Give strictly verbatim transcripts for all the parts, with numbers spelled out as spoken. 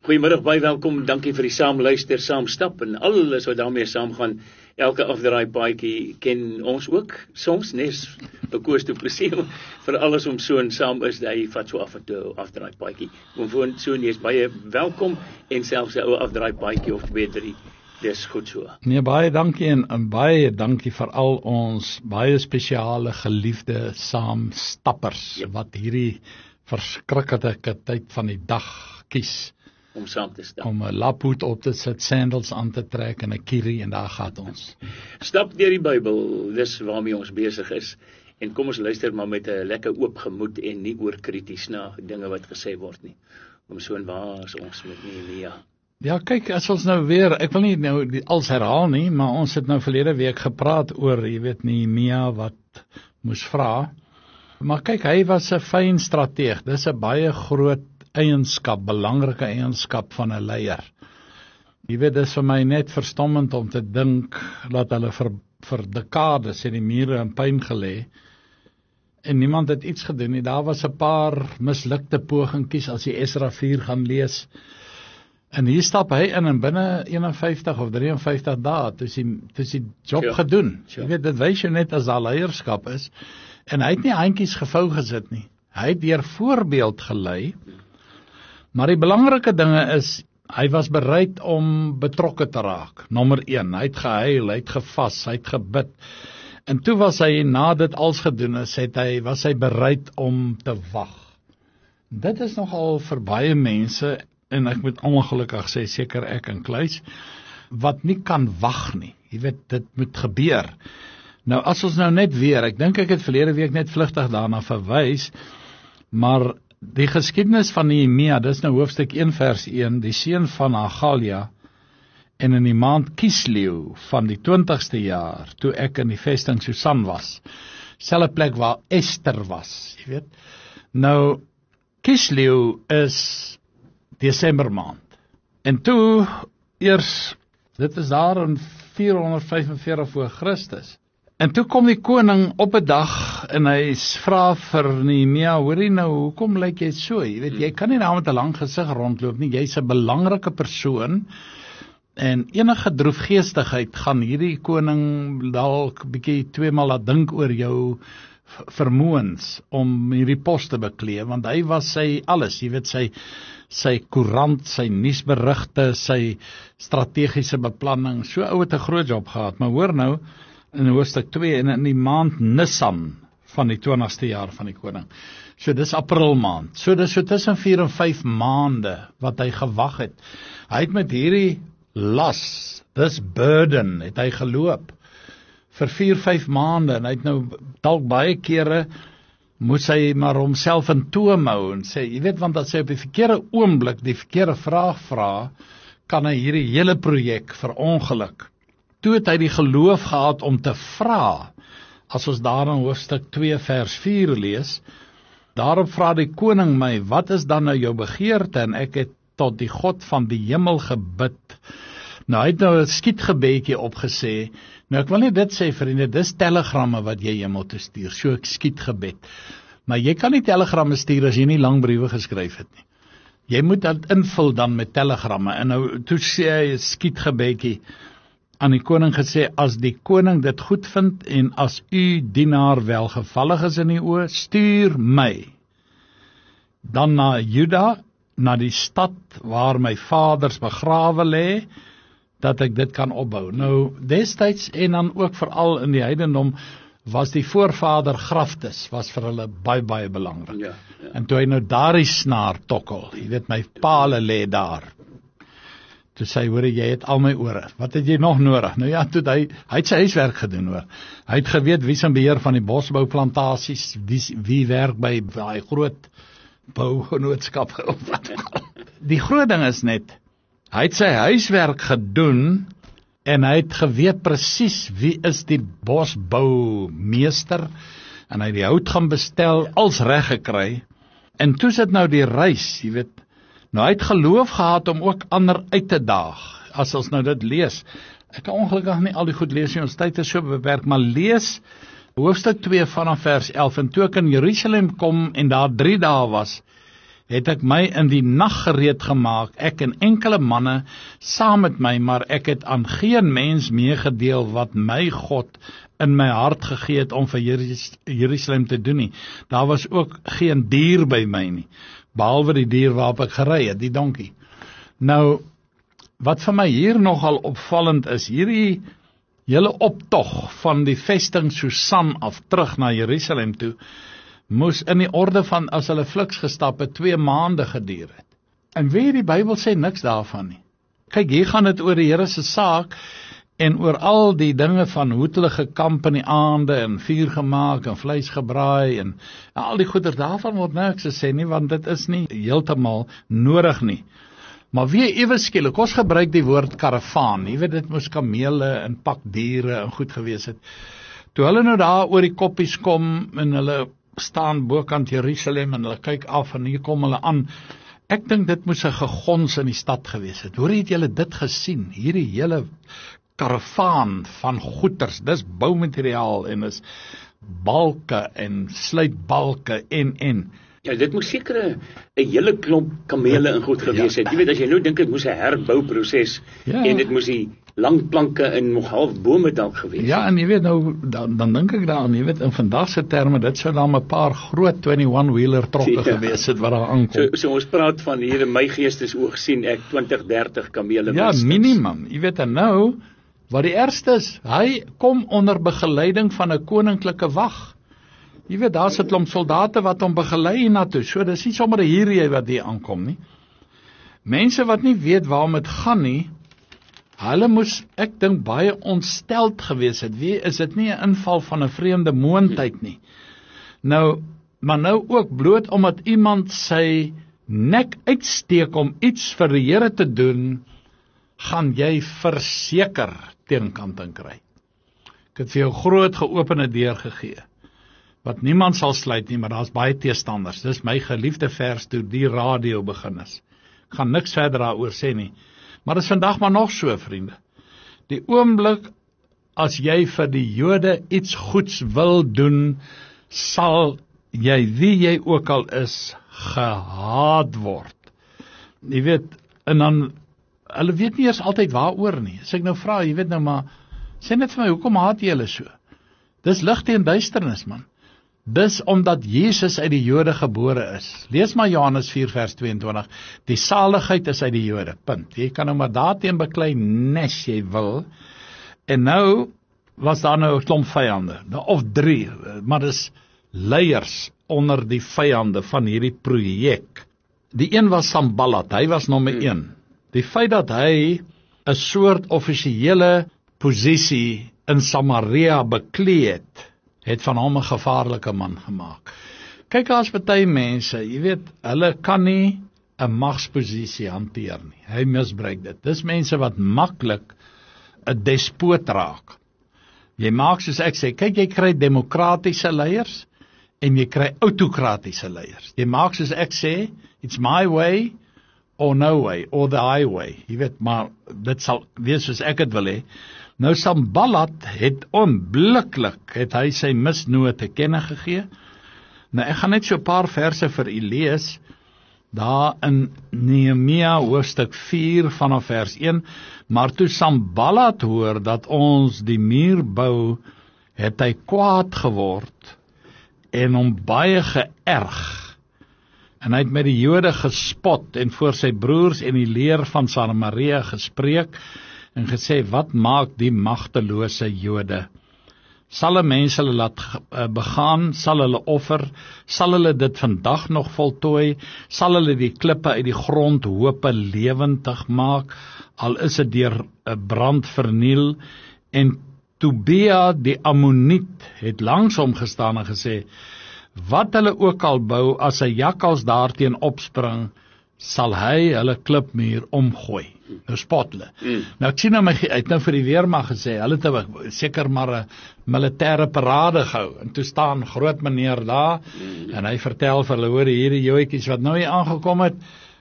Goeiemiddag, baie welkom, dankie vir die saamluister, saamstap en alles wat daarmee saamgaan. Elke afdraai paadjie ken ons ook, soms nes Koos Du Plessis, vir alles om so en saam is, hy vat so af en toe afdraai paadjie. Gewoon so nie is baie welkom en selfs 'n ou afdraai paadjie of twee, drie, dis goed so. Nee, baie dankie en, en baie dankie vir al ons baie spesiale geliefde saamstappers, yep. wat hierdie verskriklike tyd van die dag kies. Om saam te stap. Om 'n laphoed op te sit, sandals aan te trek en 'n kierie en daar gaan ons. Stap deur die Bybel, dis waarmee ons besig is. En kom ons luister maar met 'n lekker oop gemoed en nie oorkrities na dinge wat gesê word nie. Om so en waar is ons met Nehemia. Ja, kyk, as ons nou weer, ek wil nie nou die als herhaal nie, maar ons het nou verlede week gepraat oor, jy weet, Nehemia wat moes vra. Maar kyk, hy was 'n fyn strateeg. Dis 'n baie groot eienskap, belangrike eienskap van 'n leier. Jy weet, dis vir my net verstommend om te dink dat hulle vir, vir dekades in die mure in pyn gelê en niemand het iets gedoen nie. Daar was 'n paar mislukte pogingkies as jy Esra vier gaan lees. En hier stap hy in en binne eenenvyftig of drieënvyftig dae, toe is die, toe is die job sure. gedoen. Sure. Jy weet, dit wys jou net as daar leierskap is. En hy het nie handjies gevou gesit nie. Hy het deur voorbeeld gelei. Maar die belangrike dinge is, hy was bereid om betrokke te raak. Nommer een, hy het gehuil, hy het gevas, hy het gebid. En toe was hy, na dit als gedoen is, het hy, was hy bereid om te wag. Dit is nogal vir baie mense, en ek moet ongelukkig sê, seker ek en Kluis, wat nie kan wag nie. Jy weet, dit moet gebeur. Nou, as ons nou net weer, ek dink ek het verlede week net vlugtig daarna verwys, maar die geskiedenis van Nehemia, dis nou hoofstuk een vers een, die seun van Hagalia, en in die maand Kislew van die twintigste jaar, toe ek in die vesting Susan was, selfe plek waar Esther was, jy weet. Nou, Kislew is Desember maand, en toe, eers, dit is daar in vierhonderdvyfenveertig voor Christus, en toe kom die koning op 'n dag en hy vra vir Nehemia, hoorie nou, hoekom lyk jy so? Jy weet, jy kan nie nou met 'n lang gesig rondloop nie, jy's 'n belangrike persoon en enige droefgeestigheid gaan hierdie koning dalk bietjie tweemaal laat dink oor jou vermoëns om hierdie pos te beklee, want hy was sy alles, jy weet, sy sy koerant, sy nuusberigte, sy strategiese beplanning, so ou het 'n groot job gehad, maar hoor nou, in hoofstuk twee, en in die maand Nisan van die twintigste jaar van die koning. So dis april maand. So dis so tussen vier en vyf maande wat hy gewag het. Hy het met hierdie las, dis burden, het hy geloop vir vier, vyf maande, en hy het nou dalk baie kere moes hy maar homself in toom hou en sê, jy weet, want as hy op die verkeerde oomblik die verkeerde vraag vra, kan hy hierdie hele projek verongeluk. Toe het hy die geloof gehad om te vra, as ons daar in hoofstuk twee vers vier lees, daarop vra die koning my, wat is dan nou jou begeerte, en ek het tot die God van die hemel gebid. Nou, hy het nou 'n skietgebedjie opgesê, nou ek wil nie dit sê, vriende, dis telegramme wat jy hemel te stuur, so ek skietgebed. Maar jy kan nie telegramme stuur as jy nie lang briewe geskryf het nie. Jy moet dit invul dan met telegramme, en nou, toe sê hy skietgebedjie, aan die koning gesê, as die koning dit goed vind, en as u dienaar welgevallig is in die oë, stuur my, dan na Juda, na die stad waar my vaders begrawe lê, dat ek dit kan opbou. Nou, destyds, en dan ook veral in die heidendom, was die voorvader graftes, was vir hulle baie, baie belangrik. Ja, ja. En toe hy nou daar die snaar tokkel, jy weet, my pale lê daar, toe sê hy, hoor, jy het al my ore, wat het jy nog nodig? Nou ja, toe hy, hy het sy huiswerk gedoen, hoor. Hy het geweet wie se beheer van die bosbouplantasies, wie, wie werk by daai groot bougenootskap. Die groot ding is net, hy het sy huiswerk gedoen, en hy het geweet presies wie is die bosboumeester, en hy het die hout gaan bestel, als reg gekry, en toe sit nou die reis, jy weet, nou hy het geloof gehad om ook ander uit te daag, as ons nou dit lees. Ek kan ongelukkig nie al die goed lees, ons tyd is so beperk, maar lees hoofstuk twee vanaf vers elf, en toe ek in Jerusalem kom, en daar drie dae was, het ek my in die nag gereed gemaak, ek en enkele manne saam met my, maar ek het aan geen mens meegedeel wat my God in my hart gegee het om vir Jerus- Jerusalem te doen nie. Daar was ook geen dier by my nie, behalwe die dier waarop ek gery het, die donkie. Nou, wat vir my hier nogal opvallend is, hierdie hele optog van die vesting Susan af terug na Jerusalem toe, moes in die orde van, as hulle fliks gestap het, twee maande geduur het. En weet die Bybel sê niks daarvan nie. Kyk, hier gaan dit oor die Here se saak, en oor al die dinge van hoe het hulle gekamp in die aande, en vuur gemaak, en vleis gebraai, en al die goeder, daarvan word niks gesê nie, want dit is nie heeltemal nodig nie. Maar weer ewe skielik, ons gebruik die woord karavaan, jy weet, dit moes kamele en pakdiere en goed gewees het. Toe hulle nou daar oor die koppies kom, en hulle staan bokant Jerusalem, en hulle kyk af, en hier kom hulle aan, ek dink dit moes 'n gegons in die stad gewees het. Hoor, het julle dit gesien, hierdie hele karavaan van goeders, dis boumateriaal, en is balke, en sluitbalke, en, en, Ja, dit moes seker 'n hele klomp kamele in goed gewees het. Jy weet, as jy nou dink, dit moes 'n herbouproses, Ja. en dit moes die lang planke in nog half bome dalk gewees het. ja, en jy weet nou, dan, dan dink ek daaraan, jy weet, in vandag se terme, dit sou dan 'n paar groot twenty-one-wheeler trokke Ja. gewees het, wat daar aankom. So, so ons praat van hier in my geestesoog sien ek twintig, dertig kamele. Ja, minstens. minimum, jy weet, en nou, wat die ergste is, hy kom onder begeleiding van 'n koninklike wag. Jy weet, daar sit 'n klomp soldate wat hom begelei hiernatoe, so dis nie sommer hierdie wat hier aankom nie. Mense wat nie weet waarom dit gaan nie, hulle moes, ek dink, baie ontsteld gewees het. Wie, is dit nie 'n inval van 'n vreemde moondheid nie? Nou, maar nou ook bloot omdat iemand sy nek uitsteek om iets vir die Here te doen, gaan jy verseker teenkanting kry. Ek het vir jou groot geopende deur gegee, wat niemand sal sluit nie, maar daar's baie teestanders. Dis my geliefde vers toe die radio begin is. Ek gaan niks verder daaroor sê nie, maar dit is vandag maar nog so, vriende. Die oomblik, as jy vir die Jode iets goeds wil doen, sal jy, wie jy ook al is, gehaat word. Jy weet, en dan, hulle weet nie eers altyd waaroor nie. As ek nou vra, jy weet nou maar, sê net vir my, hoekom haat jy hulle so? Dis lig teen duisternis, man. Dis omdat Jesus uit die Jode gebore is. Lees maar Johannes vier vers tweeëntwintig. Die saligheid is uit die Jode, punt. Jy kan nou maar daarteen beklei nes jy wil. En nou was daar nou 'n klomp vyande, of drie, maar dis leiers onder die vyande van hierdie projek. Die een was Sanballat, hy was nommer een. Die feit dat hy 'n soort offisiële posisie in Samaria beklee het, het van hom 'n gevaarlike man gemaak. Kyk, as party mense, jy weet, hulle kan nie 'n magsposisie hanteer nie. Hy misbruik dit. Dis mense wat maklik 'n despoot raak. Jy maak soos ek sê, kyk, jy kry demokratiese leiers en jy kry autokratiese leiers. Jy maak soos ek sê, it's my way or no way, or the highway. Jy weet, maar dit sal wees soos ek het wil hê. Nou Sanballat het onmiddellik het hy sy misnoot te kenne gegee. Nou ek gaan net so 'n paar verse vir u lees, daar in Nehemia hoofstuk vier vanaf vers een, maar toe Sanballat hoor dat ons die muur bou, het hy kwaad geword en hom baie geërg. En hy het met die Jode gespot en voor sy broers en die leer van Samaria gespreek en gesê, wat maak die magtelose Jode? Sal 'n mens hulle laat begaan, sal hulle offer, sal hulle dit vandag nog voltooi, sal hulle die klippe uit die grond hope lewendig maak, al is dit deur 'n brand verniel. En Tobia die Ammoniet het langs hom gestaan en gesê, wat hulle ook al bou, as 'n jakkals daarteen opspring, sal hy hulle klipmuur omgooi. Nou spot hulle. Mm. Nou ek sien nou my, uit nou vir die weermag gesê, hulle het seker maar 'n militêre parade gehou, en toe staan groot meneer daar, mm. en hy vertel vir hulle, hoor, hierdie joetjies wat nou hier aangekom het,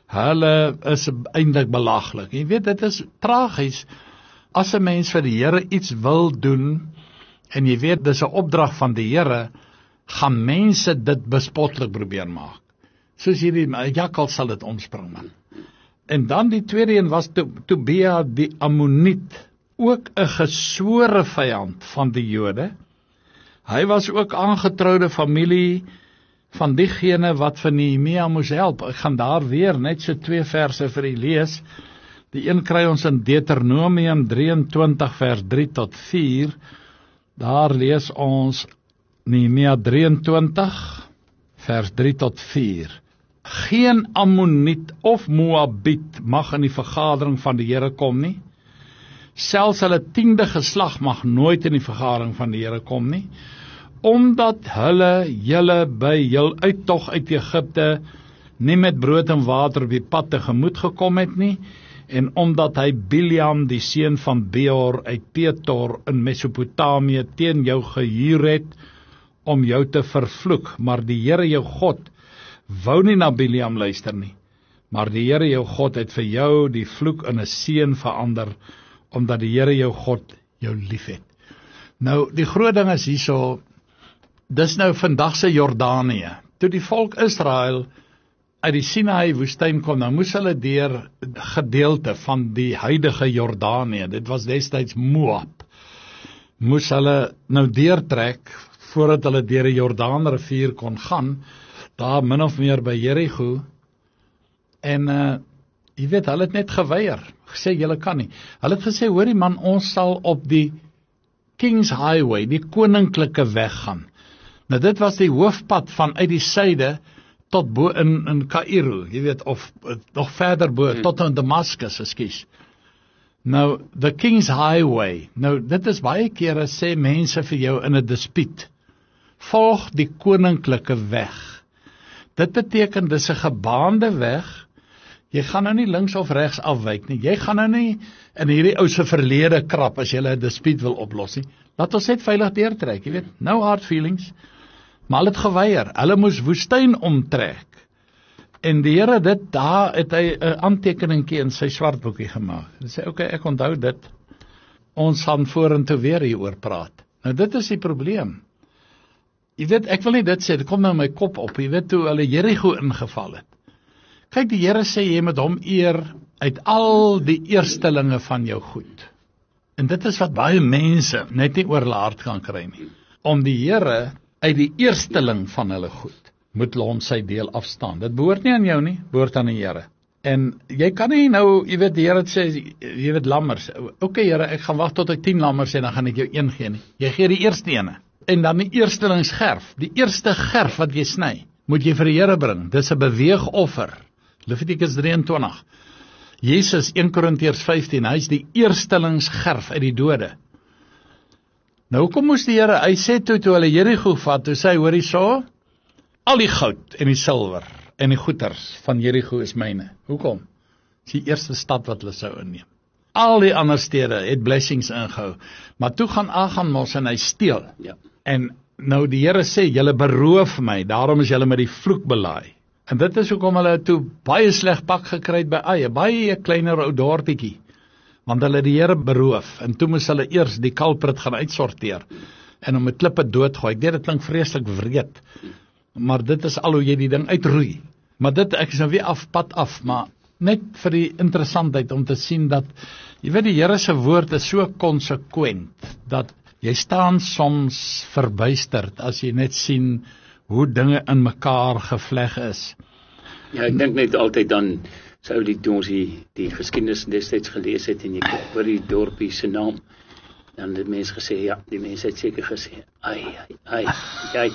hulle is eintlik belaglik. Jy weet, dit is tragies, as 'n mens vir die Here iets wil doen, en jy weet, dis 'n opdrag van die Here, gaan mense dit bespotlik probeer maak. Soos hierdie jakkals sal dit omspring, man. En dan die tweede een was to, Tobia die Ammoniet, ook 'n geswore vyand van die Jode. Hy was ook aangetroude familie van diegene wat vir Nehemia moes help. Ek gaan daar weer net so twee verse vir u lees. Die een kry ons in Deuteronomium drieëntwintig vers drie tot vier. Daar lees ons Nehemia drieëntwintig vers drie tot vier. Geen Ammoniet of Moabiet mag in die vergadering van die Here kom nie. Selfs hulle tiende geslag mag nooit in die vergadering van die Here kom nie, omdat hulle julle by jul uittog uit Egipte nie met brood en water op die pad tegemoet gekom het nie, en omdat hy Bileam die seun van Beor uit Petor in Mesopotamië teen jou gehuur het om jou te vervloek, maar die Here jou God wou nie na Bileam luister nie, maar die Here jou God het vir jou die vloek in 'n seën verander, omdat die Here jou God jou lief het. Nou, die groot ding is hierso, dis nou vandag se Jordanië. Toe die volk Israel uit die Sinaï woestyn kom, nou moes hulle deur gedeelte van die huidige Jordanië, dit was destyds Moab, moes hulle nou deurtrek, voordat hulle deur die Jordaanrivier kon gaan, daar min of meer by Jericho, en uh, jy weet, hulle het net geweier, gesê, julle kan nie. Hulle het gesê, hoorie man, ons sal op die King's Highway, die koninklike weg gaan. Nou dit was die hoofpad van uit die suide, tot bo in, in Kaïro, jy weet, of nog verder bo, hmm. tot in Damascus, ekskuus. Nou, the King's Highway, nou dit is baie kere sê mense vir jou in 'n dispuut, volg die koninklike weg. Dit beteken, dis 'n gebaande weg, jy gaan nou nie links of regs afwyk nie, jy gaan nou nie in hierdie ou se verlede krap, as jy 'n dispuut wil oplos nie, laat ons net veilig deurtrek, jy weet, no hard feelings, maar hulle het geweier, hulle moes woestyn omtrek, en die Here dit, daar het hy 'n aantekeningkie in sy swartboekie gemaak, hy sê, ok, ek onthou dit, ons gaan vorentoe weer hieroor praat. Nou dit is die probleem, jy weet, ek wil nie dit sê, dit kom nou in my kop op, jy weet hoe hulle Jericho ingeval het. Kyk, die Here sê, jy moet hom eer uit al die eerstelinge van jou goed. En dit is wat baie mense net nie oor hulle hart kan kry nie. Om die Here uit die eersteling van hulle goed, moet hulle hom sy deel afstaan. Dit behoort nie aan jou nie, behoort aan die Here. En jy kan nie nou, jy weet, die Here sê, jy weet, lammers, ok Here, ek gaan wag tot ek tien lammers sê, dan gaan ek jou een gee nie. Jy gee die eerste ene. En dan die eerstelingsgerf, die eerste gerf wat jy sny, moet jy vir die Here bring. Dis 'n beweegoffer. Levitikus drieëntwintig. Jesus, een Korintiërs vyftien, hy is die eerstelingsgerf uit die dode. Nou kom ons die Here, hy sê toe, toe hulle Jericho vat, toe sê hy, hoor hierso, al die goud en die silwer en die goeders van Jericho is myne. Hoekom? Dis die eerste stad wat hulle sou inneem. Al die ander stede het blessings ingehou, maar toe gaan Agan mos en hy steel. Ja. En nou die Here sê, julle beroof my, daarom is julle met die vloek belaai. En dit is hoekom hulle toe baie sleg pak gekry het by Ai, baie kleiner ou dorpiekie, want hulle die Here beroof, en toe moes hulle eers die kalprit gaan uitsorteer, en om met klippe doodgooi. Ek weet, dit klink vreeslik wreed, maar dit is al hoe jy die ding uitroei. Maar dit, ek is nou weer af, pad af, maar net vir die interessantheid om te sien dat, jy weet, die Here se woord is so konsekwent, dat jy staan soms verbuisterd, as jy net sien, hoe dinge in mekaar gevleg is. Ja, ek dink net altyd dan, sou die, toe ons die, die geskiedenis destyds gelees het, en jy kyk oor die dorpie se naam, dan het die mens gesê, ja, die mens het seker gesê, ai, ai, ai, ai.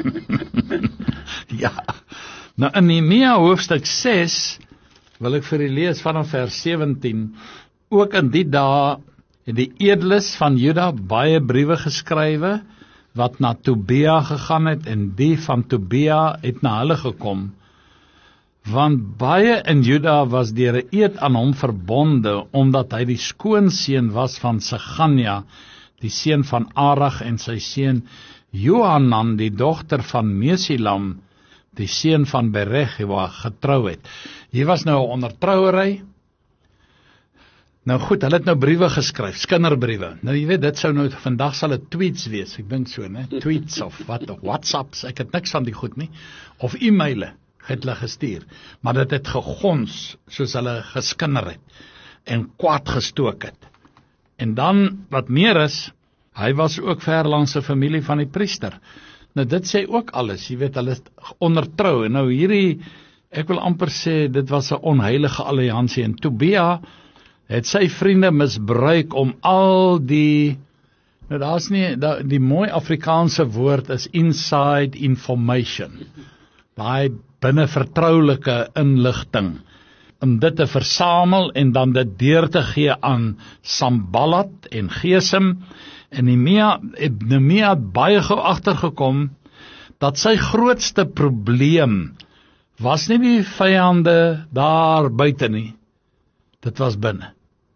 Ja, nou in Nehemia hoofstuk ses, wil ek vir u lees vanaf vers sewentien, ook in die dae het die edeles van Juda baie briewe geskrywe, wat na Tobia gegaan het, en die van Tobia het na hulle gekom, want baie in Juda was deur 'n eed aan hom verbonde, omdat hy die skoonseun was van Seganja, die seun van Arag, en sy seun Johanan, die dogter van Mesilam, die seun van Berechua, getrou het. Hier was nou 'n ondertrouery. Nou goed, hulle het nou briewe geskryf, skinderbriewe. Nou jy weet, dit sou nou, vandag sal dit tweets wees, ek dink so, né? Tweets of wat, of WhatsApps, ek het niks van die goed nie, of e-maile. het hulle gestuur, maar dit het gegons soos hulle geskinder het en kwaad gestook het. En dan, wat meer is, hy was ook ver langs 'n familie van die priester. Nou dit sê ook alles, jy weet, hulle is ondertrou, en nou hierdie, ek wil amper sê, dit was 'n onheilige alliansie, en Tobia het sy vriende misbruik om al die, nou daar's nie, da, die mooi Afrikaanse woord is inside information, daai binne vertroulike inligting, om dit te versamel en dan dit deur te gee aan Sanballat en Gesem, en Nehemia, Nehemia het baie gou agtergekom, dat sy grootste probleem, was nie die vyande daar buite nie, dit was binne.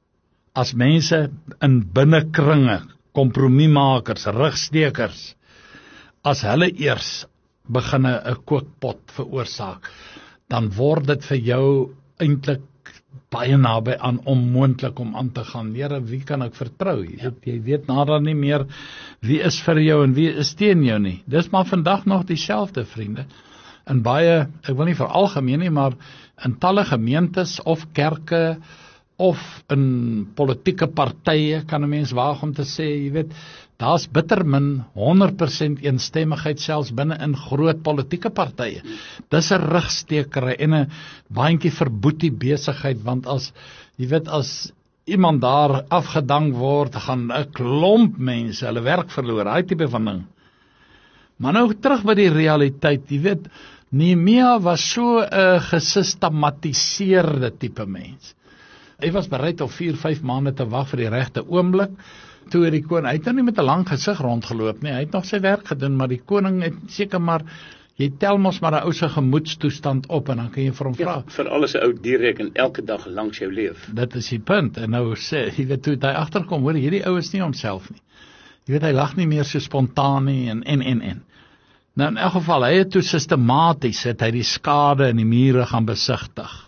As mense in binnekringe, kompromiemakers, rigstekers, as hulle eers begin 'n kookpot veroorsaak, dan word dit vir jou eintlik baie naby aan onmoontlik om aan te gaan. Here, wie kan ek vertrou? Jy weet, jy weet nader nie meer wie is vir jou en wie is teen jou nie. Dis maar vandag nog dieselfde, vriende. In baie, ek wil nie veralgemeen nie, maar in talle gemeentes of kerke of in politieke partye kan 'n mens waag om te sê, jy weet, daar's bitter min honderd persent eensstemmigheid selfs binne in groot politieke partye. Dis 'n rugstekery en 'n baantjie verboetie besigheid, want as, jy weet, as iemand daar afgedank word, gaan 'n klomp mense hulle werk verloor, daai tipe van ding. Maar nou terug by die realiteit, jy weet, Nehemia was so 'n gesistematiseerde tipe mens. Hy was bereid om vier, vyf maande te wag vir die regte oomblik. Toe die koning, hy het nou nie met 'n lang gesig rondgeloop nie, hy het nog sy werk gedoen, maar die koning het seker maar, jy tel mos maar 'n ou se gemoedstoestand op, en dan kan jy vir hom vra. Ja, vir alles 'n ou direk en elke dag langs jou leef. Dit is die punt, en nou sê, jy weet, toe het hy agterkom, hoor, hierdie ou is nie homself nie. Jy weet, hy lag nie meer so spontaan nie, en, en, en, en. Nou in elk geval, hy het toe systematies, het hy die skade in die mure gaan besigtig.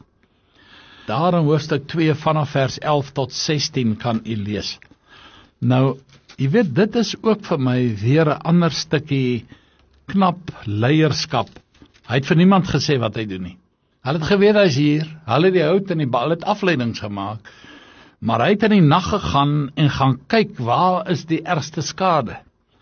Daar in hoofstuk twee vanaf vers elf tot sestien kan u lees. Nou, jy weet, dit is ook vir my weer 'n ander stukkie knap leierskap. Hy het vir niemand gesê wat hy doen nie. Hulle het geweet hy is hier, hulle het die hout en die bal, het afleidings gemaak, maar hy het in die nag gegaan en gaan kyk, waar is die ergste skade?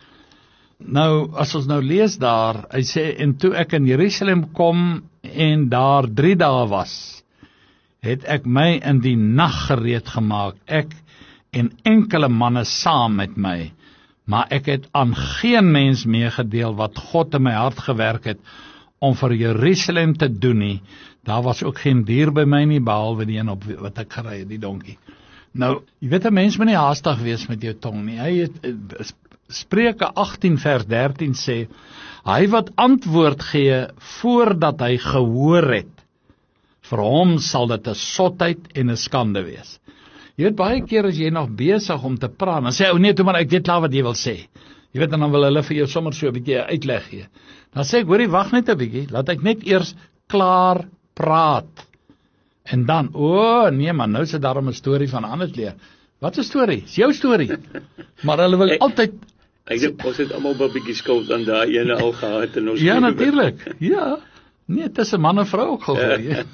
Nou, as ons nou lees daar, hy sê, en toe ek in Jerusalem kom en daar drie dae was, het ek my in die nag gereed gemaak, ek en enkele manne saam met my, maar ek het aan geen mens meegedeel wat God in my hart gewerk het, om vir Jerusalem te doen nie. Daar was ook geen dier by my nie, behalwe die een op wat ek gery het, die donkie. Nou, jy weet, 'n mens moet nie haastig wees met jou tong nie. Hy het, Spreuke agttien vers dertien sê, hy wat antwoord gee, voordat hy gehoor het, vir hom sal dit 'n sotheid en 'n skande wees. Jy weet, baie keer as jy nog besig om te praat, dan sê ou nee, toe maar ek weet klaar wat jy wil sê. Jy weet, en dan wil hulle vir jou sommer so 'n bietjie uitleg gee. Dan sê ek, hoorie, wag net 'n bietjie, laat ek net eers klaar praat. En dan, o oh, nee man, nou is dit daarom 'n storie van 'n ander leer. Wat 'n storie? Is jou storie. Maar hulle wil ek, altyd Ek dink ons het almal 'n bietjie skuld aan daai ene al gehad in ons ja, natuurlik. Ja. Nee, tussen man en vrou ook gegooi.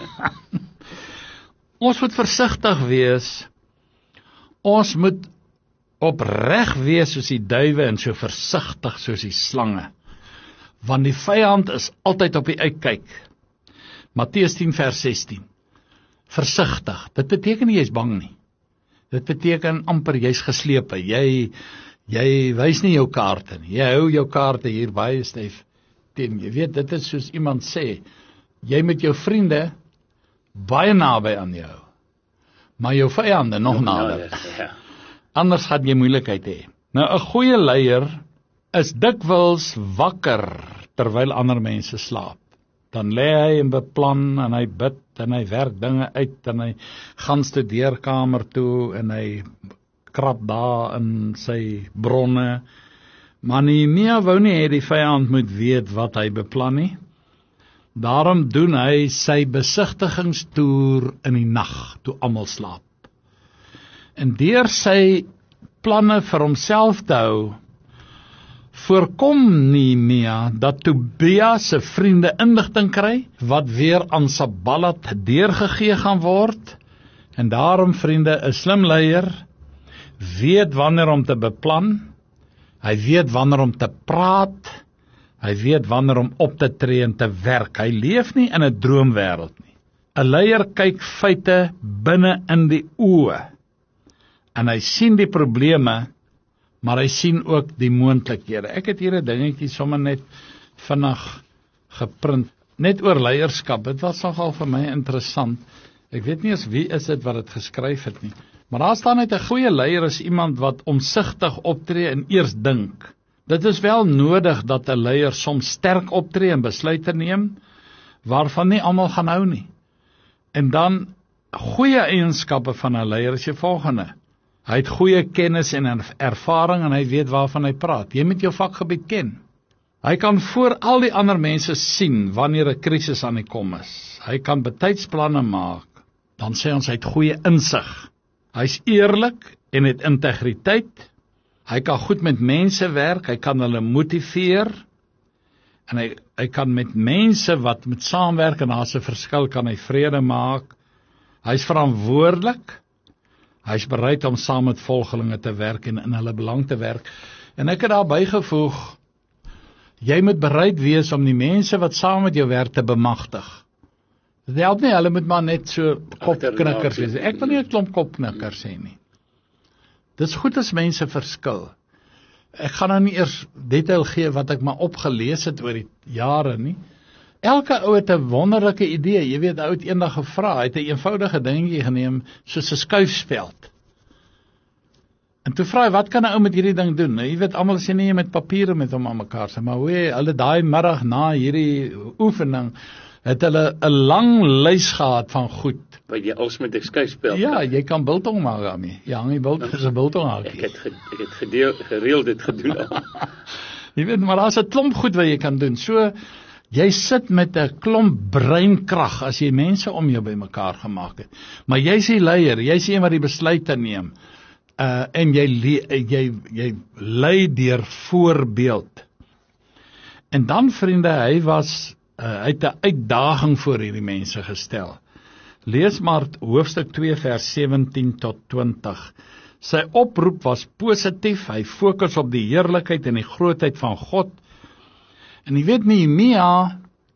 Ons moet versigtig wees. Ons moet opreg wees soos die duwe en so versigtig soos die slange. Want die vyand is altyd op die uitkyk. Matteus tien vers sestien. Versigtig. Dit beteken nie jy's bang nie. Dit beteken amper jy's geslepe. Jy jy wys nie jou kaarte nie. Jy hou jou kaarte hier baie styf teen. Jy weet, dit is soos iemand sê, jy met jou vriende baie naby aan jou, maar jou vyande nog, nog nader. Ja. Anders gaan jy moeilikheid hê. Nou, 'n goeie leier is dikwels wakker terwyl ander mense slaap. Dan lê hy en beplan en hy bid en hy werk dinge uit en hy gaan studeerkamer toe en hy krap daar in sy bronne. Maar Nehemia wou nie hê die vyand moet weet wat hy beplan nie. Daarom doen hy sy besigtigingstoer in die nag, toe almal slaap. En deur sy planne vir homself te hou, voorkom Nehemia dat Tobia se vriende inligting kry, wat weer aan Sanballat deurgegee gaan word, en daarom vriende, 'n slim leier weet wanneer om te beplan, hy weet wanneer om te praat, hy weet wanneer om op te tree en te werk, hy leef nie in 'n droomwêreld nie. 'n Leier kyk feite binne in die oë, en hy sien die probleme, maar hy sien ook die moontlikhede. Ek het hier 'n dingetjie sommer net vinnig geprint, net oor leierskap. Dit was nogal vir my interessant. Ek weet nie eens wie is dit wat dit geskryf het nie. Maar daar staan net 'n goeie leier is iemand wat omsigtig optree en eers dink. Dit is wel nodig dat 'n leier soms sterk optree en besluite neem, waarvan nie almal gaan hou nie. En dan, goeie eienskappe van 'n leier is die volgende. Hy het goeie kennis en ervaring en hy weet waarvan hy praat. Jy moet jou vakgebied ken. Hy kan voor al die ander mense sien wanneer 'n krisis aan die kom is. Hy kan betydsplanne maak. Dan sê ons hy het goeie insig. Hy's eerlik en het integriteit. Hy kan goed met mense werk, hy kan hulle motiveer. En hy, hy kan met mense wat met saamwerk en daar's 'n verskil, kan hy vrede maak. Hy's verantwoordelik. Hy's bereid om saam met volgelinge te werk en in hulle belang te werk. En ek het daar bygevoeg, jy moet bereid wees om die mense wat saam met jou werk te bemagtig. Dit help nie, hulle moet maar net so kopknikkers wees. Ek wil nie 'n klomp kopknikkers hê nie. Dit is goed as mense verskil. Ek gaan nou nie eers detail gee wat ek maar opgelees het oor die jare nie. Elke ou het 'n wonderlike idee. Jy weet, ou het eendag gevra, hy het 'n eenvoudige dingetjie geneem, soos 'n skuifspeld. En toe vra hy, wat kan 'n ou met hierdie ding doen? Nou, jy weet, almal sê nie met papiere met hom aan mekaar sê, maar hoe, hulle daai middag na hierdie oefening, het hulle 'n lang lys gehad van goed. Wat jy als met 'n skuifspeld. Ja, jy kan biltong maak daarmee. Ja, hang die biltong is 'n biltong hakie. Ek het, ge, ek het gedeel, gereeld dit gedoen al. Jy weet, maar daar's 'n klomp goed wat jy kan doen. So, jy sit met 'n klomp breinkrag as jy mense om jou bymekaar gemaak het. Maar jy's die leier, jy's die een wat die besluite neem. Uh, en jy, jy, jy lei deur voorbeeld. En dan, vriende, hy was, uh, hy het 'n uitdaging voor hierdie mense gestel. Lees maar hoofstuk twee vers sewentien tot twintig. Sy oproep was positief, hy fokus op die heerlikheid en die grootheid van God. En jy weet, Nehemia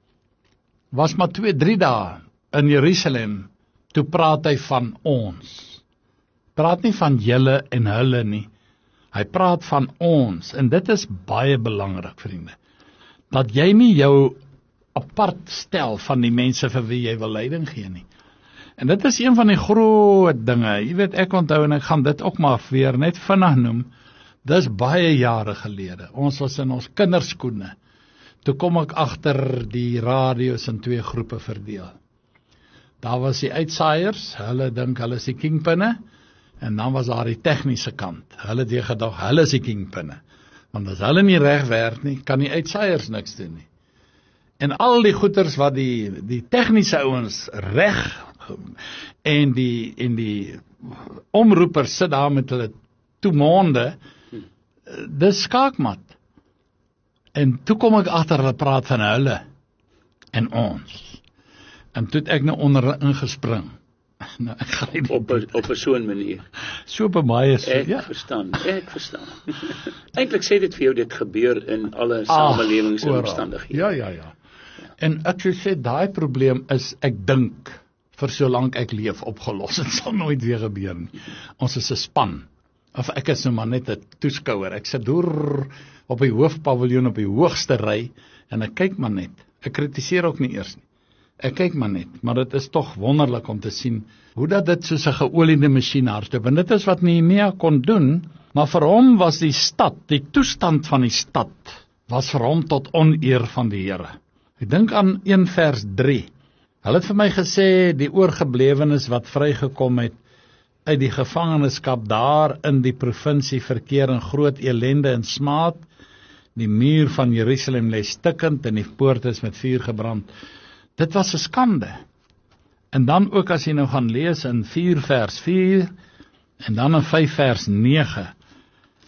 was maar twee, drie dae in Jerusalem, toe praat hy van ons. Praat nie van julle en hulle nie. Hy praat van ons, en dit is baie belangrik, vriende. Dat jy nie jou apart stel van die mense vir wie jy wil leiding gee nie. En dit is een van die groot dinge. Jy weet, ek onthou, en ek gaan dit ook maar weer net vinnig noem, dis baie jare gelede. Ons was in ons kinderskoene. Toe kom ek agter die radio's in twee groepe verdeel. Daar was die uitsaaiers, hulle dink hulle is die kingpinne, en dan was daar die tegniese kant. Hulle het weer gedag, hulle is die kingpinne. Want as hulle nie reg werk nie, kan die uitsaaiers niks doen nie. En al die goeters wat die die tegniese ouens reg en die en die omroepers sit daar met hulle toemonde, dis skaakmat. En toe kom ek agter hulle praat van hulle en ons. En toe het ek nou onder ingespring. Nou, ek gaan nie op 'n op 'n so 'n manier. So by my is Ek ja. verstaan, ek verstaan. Eintlik sê dit vir jou, dit gebeur in alle samelewings en omstandighede. Ja, ja, ja. En ek sê, daai probleem is, ek dink, vir solank ek leef opgelos. Het sal nooit weer gebeur nie. Ons is 'n span. Of ek is nou maar net 'n toeskouer. Ek sit deur op die hoofpaviljoen op die hoogste ry en ek kyk maar net. Ek kritiseer ook nie eers nie. Ek kyk maar net, maar dit is tog wonderlik om te sien hoe dat dit soos 'n geoliede masjien hardloop. En dit is wat Nehemia kon doen, maar vir hom was die stad, die toestand van die stad, was vir hom tot oneer van die Here. Ek dink aan een vers drie. Hulle het vir my gesê, die oorgeblewenes wat vrygekom het uit die gevangenskap daar in die provinsie verkeer in groot elende en smaad. Die muur van Jerusalem lê stikkend en die poorte is met vuur gebrand. Dit was 'n skande. En dan ook as jy nou gaan lees in vier vers vier en dan in vyf vers nege,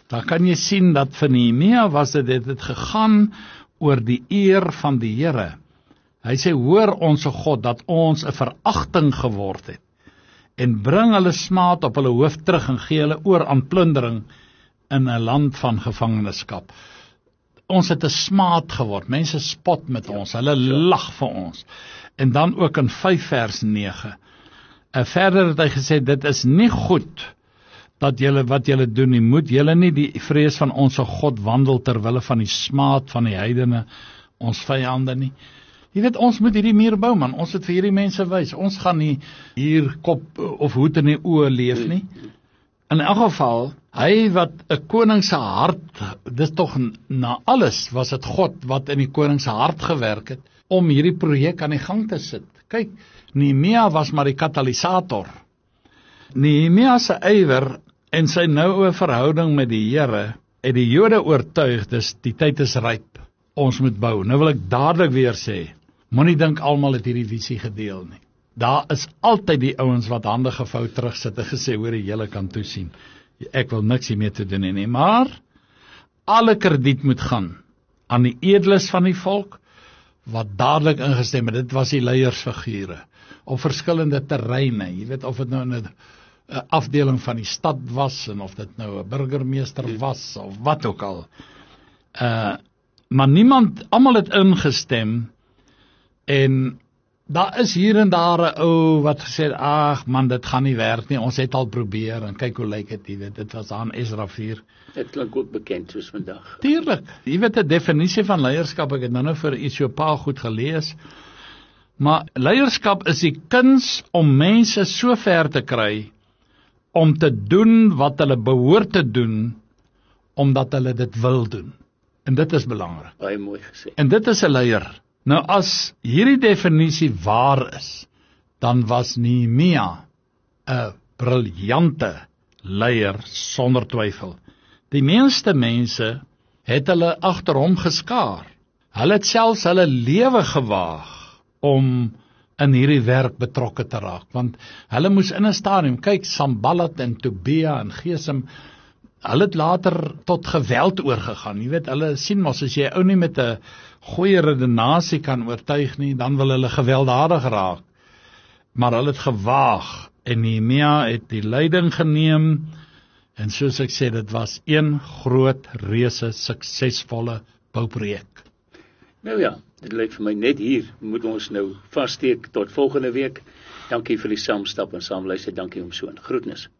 dan kan jy sien dat vir Nehemia was dit, dit het gegaan oor die eer van die Here. Hy sê, hoor onse God, dat ons 'n veragting geword het, en bring hulle smaad op hulle hoof terug, en gee hulle oor aan plundering in 'n land van gevangenskap. Ons het 'n smaad geword, mense spot met ons, hulle lag vir ons. En dan ook in vyf vers nege. En verder het hy gesê, dit is nie goed, dat julle wat julle doen nie, moet julle nie die vrees van onse God wandel, terwille van die smaad van die heidene, ons vyande nie. Jy weet, ons moet hierdie muur bou, man, ons moet vir hierdie mense wys, ons gaan nie hier kop of hoed in die oë leef nie. In elk geval, hy wat 'n koning se hart, dis tog na alles, was dit God wat in die koning se hart gewerk het, om hierdie projek aan die gang te sit. Kyk, Nehemia was maar die katalisator. Nehemia se ywer en sy noue verhouding met die Here, het die Jode oortuig, dis die tyd is ryp, ons moet bou. Nou wil ek dadelik weer sê, moenie dink almal het hierdie visie gedeel nie. Daar is altyd die ouens wat hande gevou terugsit en gesê, hoor, die hele kan toesien. Ek wil niks hiermee te doen nie, maar alle krediet moet gaan aan die edeles van die volk, wat dadelik ingestem het. Dit was die leiersfigure op verskillende terreine. Jy weet, of dit nou in 'n afdeling van die stad was, en of dit nou 'n burgemeester was, of wat ook al. Uh, maar niemand, almal het ingestem, en daar is hier en daar 'n ou wat gesê, ag man, dit gaan nie werk nie, ons het al probeer, en kyk hoe lyk dit, jy weet, dit was aan Ezra vier. Dit klink ook bekend soos vandag. Tuurlik, jy weet, 'n definisie van leierskap, ek het nou nou vir iets so paar goed gelees, maar leierskap is die kuns om mense so ver te kry, om te doen wat hulle behoort te doen, omdat hulle dit wil doen. En dit is belangrik. Baie mooi gesê. En dit is 'n leier. Nou as hierdie definisie waar is, dan was Nehemia 'n briljante leier sonder twyfel. Die meeste mense het hulle agter hom geskaar. Hulle het selfs hulle lewe gewaag om in hierdie werk betrokke te raak, want hulle moes in 'n stadium, kyk, Sanballat en Tobia en Gesem, hulle het later tot geweld oorgegaan. Jy weet, hulle sien mos, as jy ou nie met 'n goeie redenasie kan oortuig nie, dan wil hulle gewelddadig raak. Maar hulle het gewaag, en Nehemia het die leiding geneem, en soos ek sê, dit was een groot, reuse, suksesvolle bouprojek. Nou ja, dit lyk vir my net hier, moet ons nou vassteek tot volgende week. Dankie vir die saamstap en saamluister, dankie om so, groetnis.